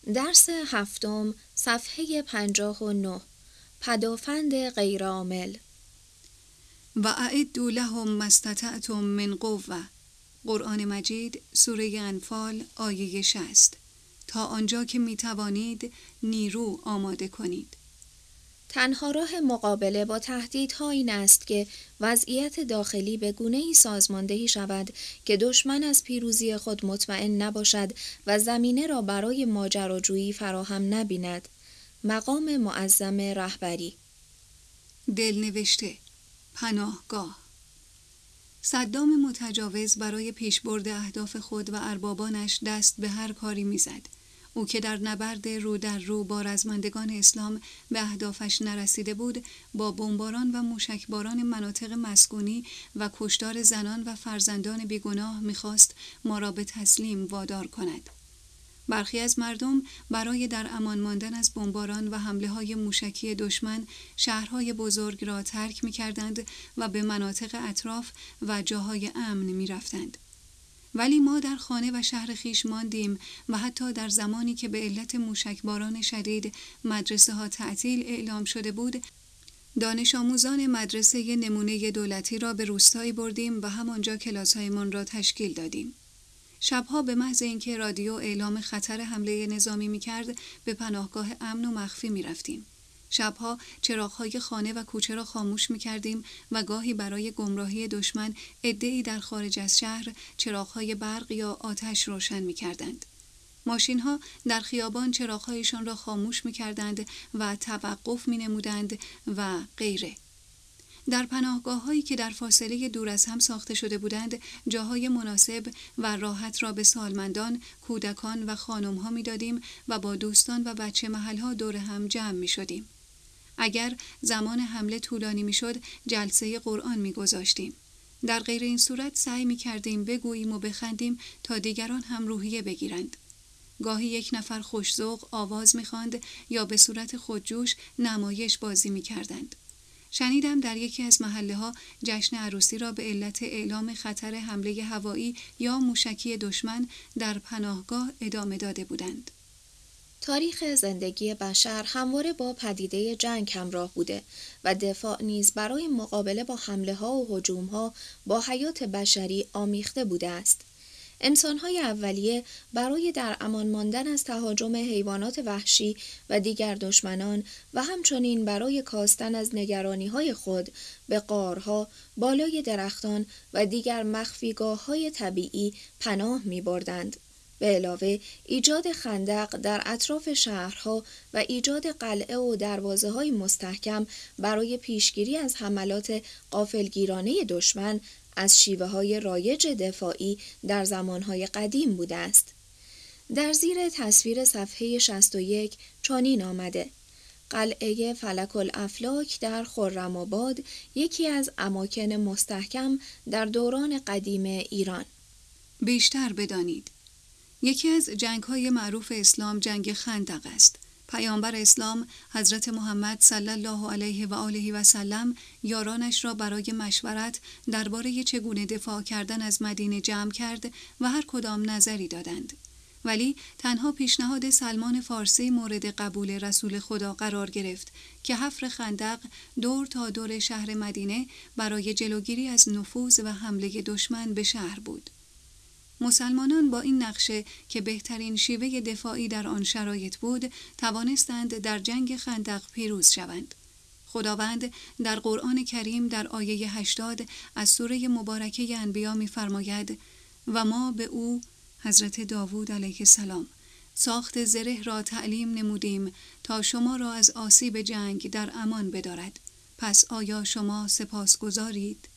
درس هفتم، صفحه 59. پدافند غیرعامل. و اعدوا لهم ما استطعتم من قوة. قرآن مجید سوره انفال آیه 60. تا آنجا که می توانید نیرو آماده کنید. تنها راه مقابله با تهدیدها این است که وضعیت داخلی به گونه‌ای سازماندهی شود که دشمن از پیروزی خود مطمئن نباشد و زمینه را برای ماجراجویی فراهم نبیند. مقام معظم رهبری. دلنوشته، پناهگاه. صدام متجاوز برای پیشبرد اهداف خود و اربابانش دست به هر کاری میزد. او که در نبرد رو در رو با رزمندگان اسلام به اهدافش نرسیده بود، با بمباران و موشکباران مناطق مسکونی و کشتار زنان و فرزندان بیگناه می‌خواست ما را به تسلیم وادار کند. برخی از مردم برای در امان ماندن از بمباران و حمله‌های موشکی دشمن شهرهای بزرگ را ترک می‌کردند و به مناطق اطراف و جاهای امن می‌رفتند. ولی ما در خانه و شهر خویش ماندیم و حتی در زمانی که به علت موشکباران شدید مدرسه ها تعطیل اعلام شده بود، دانش آموزان مدرسه نمونه دولتی را به روستایی بردیم و همانجا کلاس‌هایمان را تشکیل دادیم. شبها به محض اینکه رادیو اعلام خطر حمله نظامی می‌کرد، به پناهگاه امن و مخفی می‌رفتیم. شبها چراغ‌های خانه و کوچه را خاموش می‌کردیم و گاهی برای گمراهی دشمن عده‌ای در خارج از شهر چراغ‌های برق یا آتش روشن می‌کردند. ماشین‌ها در خیابان چراغ‌هایشان را خاموش می‌کردند و توقف می‌نمودند و غیره. در پناهگاه‌هایی که در فاصله دور از هم ساخته شده بودند، جاهای مناسب و راحت را به سالمندان، کودکان و خانم‌ها می‌دادیم و با دوستان و بچه محل‌ها دور هم جمع می‌شدیم. اگر زمان حمله طولانی می‌شد، جلسه قرآن می‌گذاشتیم. در غیر این صورت سعی می‌کردیم بگوییم و بخندیم تا دیگران هم روحیه بگیرند. گاهی یک نفر خوش‌ذوق آواز می‌خواند یا به صورت خودجوش نمایش بازی می‌کردند. شنیدم در یکی از محله‌ها جشن عروسی را به علت اعلام خطر حمله هوایی یا موشکی دشمن در پناهگاه ادامه داده بودند. تاریخ زندگی بشر همواره با پدیده جنگ همراه بوده و دفاع نیز برای مقابله با حمله‌ها و هجوم‌ها با حیات بشری آمیخته بوده است. انسان‌های اولیه برای در امان ماندن از تهاجم حیوانات وحشی و دیگر دشمنان و همچنین برای کاستن از نگرانی‌های خود به غارها، بالای درختان و دیگر مخفیگاه‌های طبیعی پناه می‌بردند. به علاوه ایجاد خندق در اطراف شهرها و ایجاد قلعه و دروازه‌های مستحکم برای پیشگیری از حملات غافلگیرانه دشمن از شیوه‌های رایج دفاعی در زمانهای قدیم بوده است. در زیر تصویر صفحه 61 چنین آمده: قلعه فلک الافلاک در خرم‌آباد یکی از اماکن مستحکم در دوران قدیم ایران. بیشتر بدانید. یکی از جنگ‌های معروف اسلام جنگ خندق است. پیامبر اسلام حضرت محمد صلی الله علیه و آله و سلم یارانش را برای مشورت درباره چگونه دفاع کردن از مدینه جمع کرد و هر کدام نظری دادند. ولی تنها پیشنهاد سلمان فارسی مورد قبول رسول خدا قرار گرفت که حفر خندق دور تا دور شهر مدینه برای جلوگیری از نفوذ و حمله دشمن به شهر بود. مسلمانان با این نقشه که بهترین شیوه دفاعی در آن شرایط بود، توانستند در جنگ خندق پیروز شوند. خداوند در قرآن کریم در آیه 80 از سوره مبارکه انبیا می‌فرماید: و ما به او، حضرت داوود علیه السلام، ساخت زره را تعلیم نمودیم تا شما را از آسیب جنگ در امان بدارد. پس آیا شما سپاسگزارید؟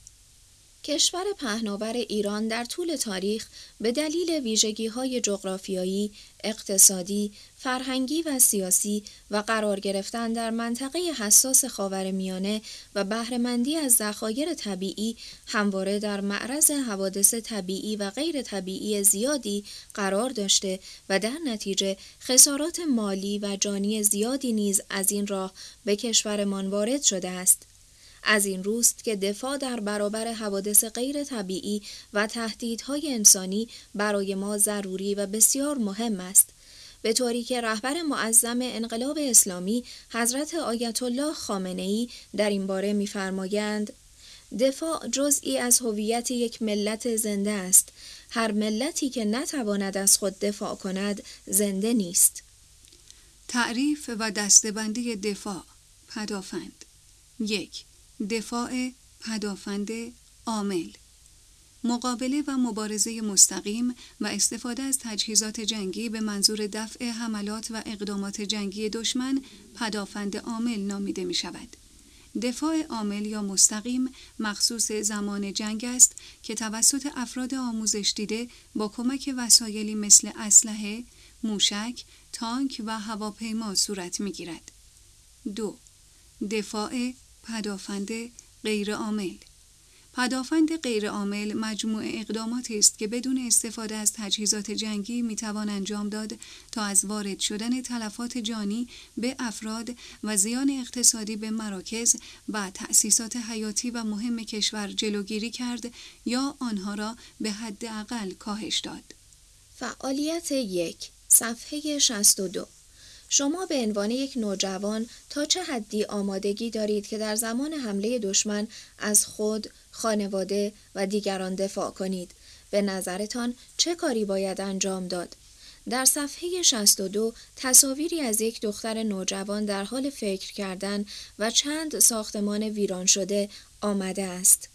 کشور پهناور ایران در طول تاریخ به دلیل ویژگی‌های جغرافیایی، اقتصادی، فرهنگی و سیاسی و قرار گرفتن در منطقه حساس خاورمیانه و بهره‌مندی از ذخایر طبیعی همواره در معرض حوادث طبیعی و غیر طبیعی زیادی قرار داشته و در نتیجه خسارات مالی و جانی زیادی نیز از این راه به کشورمان وارد شده است. از این روست که دفاع در برابر حوادث غیر طبیعی و تهدیدهای انسانی برای ما ضروری و بسیار مهم است. به طوری که رهبر معظم انقلاب اسلامی حضرت آیت الله خامنه‌ای در این باره می‌فرمایند: دفاع جزئی از هویت یک ملت زنده است. هر ملتی که نتواند از خود دفاع کند زنده نیست. تعریف و دسته‌بندی دفاع پدافند. 1. دفاع پدافند عامل، مقابله و مبارزه مستقیم و استفاده از تجهیزات جنگی به منظور دفع حملات و اقدامات جنگی دشمن پدافند عامل نامیده می شود. دفاع عامل یا مستقیم مخصوص زمان جنگ است که توسط افراد آموزش دیده با کمک وسایلی مثل اسلحه، موشک، تانک و هواپیما صورت می گیرد. 2. دفاع پدافند غیر عامل. پدافند غیر عامل مجموع اقداماتی است که بدون استفاده از تجهیزات جنگی میتوان انجام داد تا از وارد شدن تلفات جانی به افراد و زیان اقتصادی به مراکز و تأسیسات حیاتی و مهم کشور جلوگیری کرد یا آنها را به حداقل کاهش داد. فعالیت 1. صفحه 62. شما به عنوان یک نوجوان تا چه حدی آمادگی دارید که در زمان حمله دشمن از خود، خانواده و دیگران دفاع کنید؟ به نظرتان چه کاری باید انجام داد؟ در صفحه 62 تصاویری از یک دختر نوجوان در حال فکر کردن و چند ساختمان ویران شده آمده است.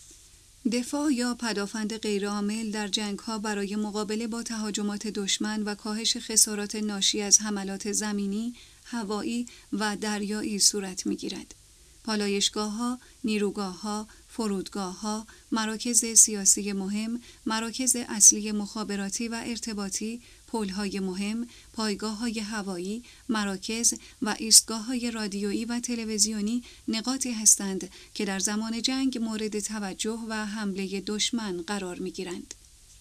دفاع یا پدافند غیرعامل در جنگ‌ها برای مقابله با تهاجمات دشمن و کاهش خسارات ناشی از حملات زمینی، هوایی و دریایی صورت می‌گیرد. پالایشگاه‌ها، نیروگاه‌ها، فرودگاه‌ها، مراکز سیاسی مهم، مراکز اصلی مخابراتی و ارتباطی، پل‌های مهم، پایگاه‌های هوایی، مراکز و ایستگاه‌های رادیویی و تلویزیونی نقاطی هستند که در زمان جنگ مورد توجه و حمله دشمن قرار می‌گیرند.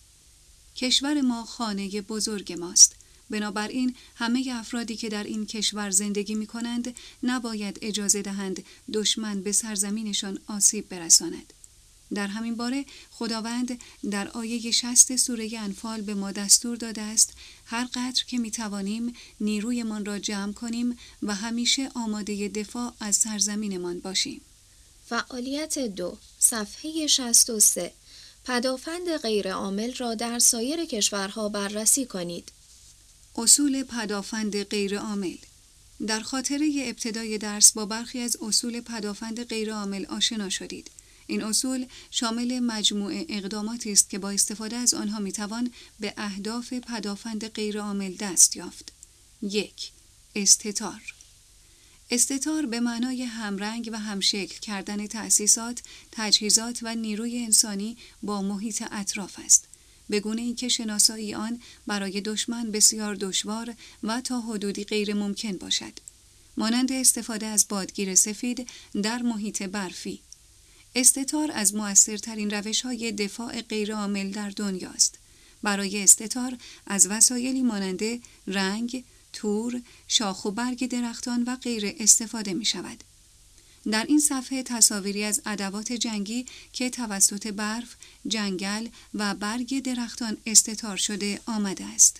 کشور ما خانه بزرگ ماست. بنابراین همه افرادی که در این کشور زندگی می کنند نباید اجازه دهند دشمن به سرزمینشان آسیب برساند. در همین باره خداوند در آیه 60 سوره انفال به ما دستور داده است هر قدر که می توانیم نیرویمان را جمع کنیم و همیشه آماده دفاع از سرزمینمان باشیم. فعالیت 2. صفحه 63. پدافند غیرعامل را در سایر کشورها بررسی کنید. اصول پدافند غیرعامل. در خاطره ابتدای درس با برخی از اصول پدافند غیرعامل آشنا شدید. این اصول شامل مجموعه اقداماتی است که با استفاده از آنها میتوان به اهداف پدافند غیرعامل دست یافت. 1. استتار. استتار به معنای همرنگ و همشکل کردن تأسیسات، تجهیزات و نیروی انسانی با محیط اطراف است. به گونه اینکه شناسایی آن برای دشمن بسیار دشوار و تا حدودی غیر ممکن باشد. مانند استفاده از بادگیر سفید در محیط برفی. استتار از مؤثرترین روش‌های دفاع غیرعامل در دنیاست. برای استتار از وسایلی مانند رنگ، تور، شاخ و برگ درختان و غیره استفاده می شود. در این صفحه تصاویری از ادوات جنگی که توسط برف، جنگل و برگ درختان استتار شده آمده است.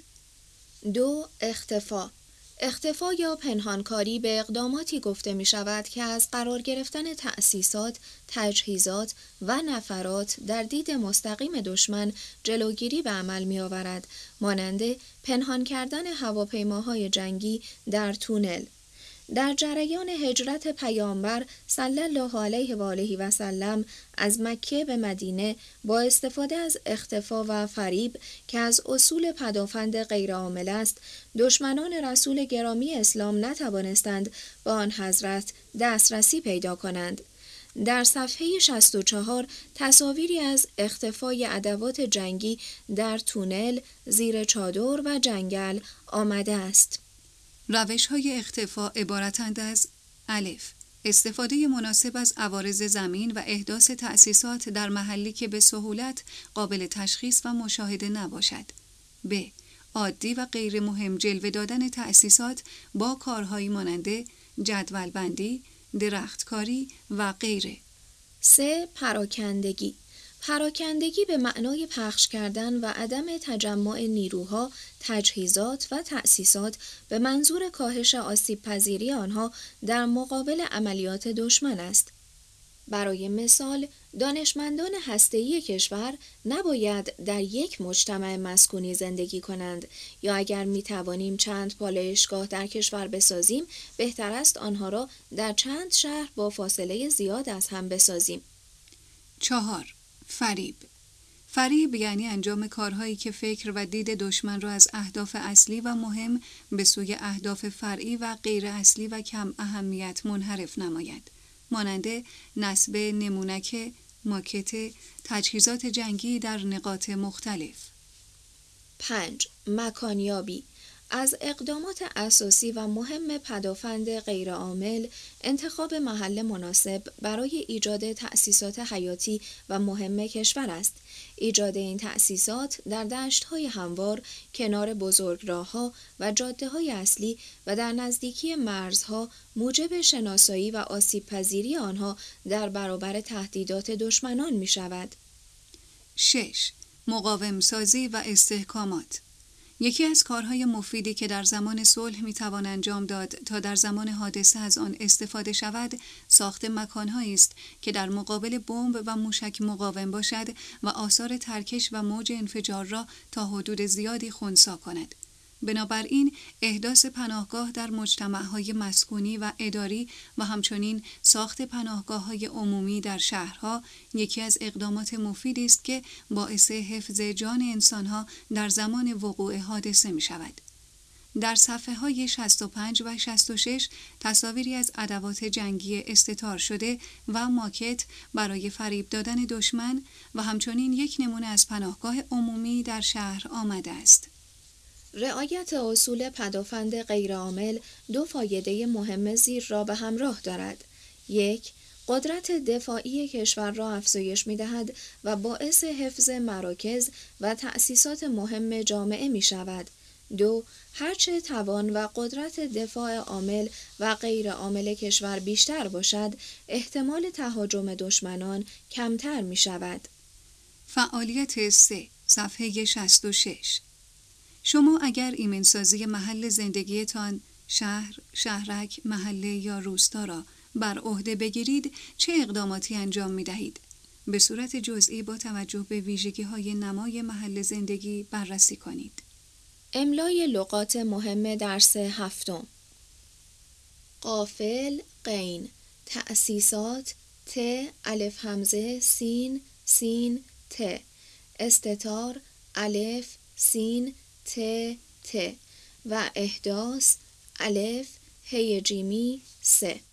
2. اختفا. اختفا یا پنهانکاری به اقداماتی گفته می شود که از قرار گرفتن تأسیسات، تجهیزات و نفرات در دید مستقیم دشمن جلوگیری به عمل می آورد، مانند پنهان کردن هواپیماهای جنگی در تونل. در جریان هجرت پیامبر صلی الله علیه و آله و سلم از مکه به مدینه با استفاده از اختفا و فریب که از اصول پدافند غیرعامل است، دشمنان رسول گرامی اسلام نتوانستند به آن حضرت دسترسی پیدا کنند. در صفحه 64 تصاویری از اختفای ادوات جنگی در تونل، زیر چادر و جنگل آمده است. روش‌های اختفا عبارتند از الف. استفاده مناسب از عوارض زمین و احداث تأسیسات در محلی که به سهولت قابل تشخیص و مشاهده نباشد. ب. عادی و غیر مهم جلوه دادن تأسیسات با کارهایی مانند جدول بندی، درختکاری و غیره. 3. پراکندگی. پراکندگی به معنای پخش کردن و عدم تجمع نیروها، تجهیزات و تأسیسات به منظور کاهش آسیب پذیری آنها در مقابل عملیات دشمن است. برای مثال، دانشمندان هسته‌ای کشور نباید در یک مجتمع مسکونی زندگی کنند یا اگر می توانیم چند پالایشگاه در کشور بسازیم، بهتر است آنها را در چند شهر با فاصله زیاد از هم بسازیم. 4. فریب یعنی انجام کارهایی که فکر و دید دشمن را از اهداف اصلی و مهم به سوی اهداف فرعی و غیر اصلی و کم اهمیت منحرف نماید. مانند نصب نمونک، ماکت، تجهیزات جنگی در نقاط مختلف. 5. مکانیابی از اقدامات اساسی و مهم پدافند غیرعامل انتخاب محل مناسب برای ایجاد تأسیسات حیاتی و مهم کشور است. ایجاد این تأسیسات در دشت‌های هموار، کنار بزرگراه‌ها و جاده‌های اصلی و در نزدیکی مرزها موجب شناسایی و آسیب‌پذیری آنها در برابر تهدیدات دشمنان می‌شود. 6. مقاوم سازی و استحکامات. یکی از کارهای مفیدی که در زمان صلح میتوان انجام داد تا در زمان حادثه از آن استفاده شود، ساخت مکانهایی است که در مقابل بمب و موشک مقاوم باشد و آثار ترکش و موج انفجار را تا حدود زیادی خنثی کند. بنابراین احداث پناهگاه در مجتمع‌های مسکونی و اداری و همچنین ساخت پناهگاه‌های عمومی در شهرها یکی از اقدامات مفیدی است که باعث حفظ جان انسان‌ها در زمان وقوع حادثه می‌شود. در صفحه‌های 65 و 66 تصاویری از ادوات جنگی استتار شده و ماکت برای فریب دادن دشمن و همچنین یک نمونه از پناهگاه عمومی در شهر آمده است. رعایت اصول پدافند غیرعامل 2 فایده مهم زیر را به همراه دارد. 1. قدرت دفاعی کشور را افزایش می‌دهد و باعث حفظ مراکز و تأسیسات مهم جامعه می‌شود. 2. هرچه توان و قدرت دفاع عامل و غیرعامل کشور بیشتر باشد، احتمال تهاجم دشمنان کمتر می‌شود. فعالیت 3. صفحه 66. شما اگر ایمنسازی محل زندگیتان، شهر، شهرک، محله یا روستا را بر عهده بگیرید، چه اقداماتی انجام می دهید؟ به صورت جزئی با توجه به ویژگی‌های نمای محل زندگی بررسی کنید. املای لغات مهم درس 7. قافل، غین، تأسیسات، ت، الف همزه، سین، سین، ت، استتار، الف، سین، ت، ت و احداث، الف، هی جیمی، س.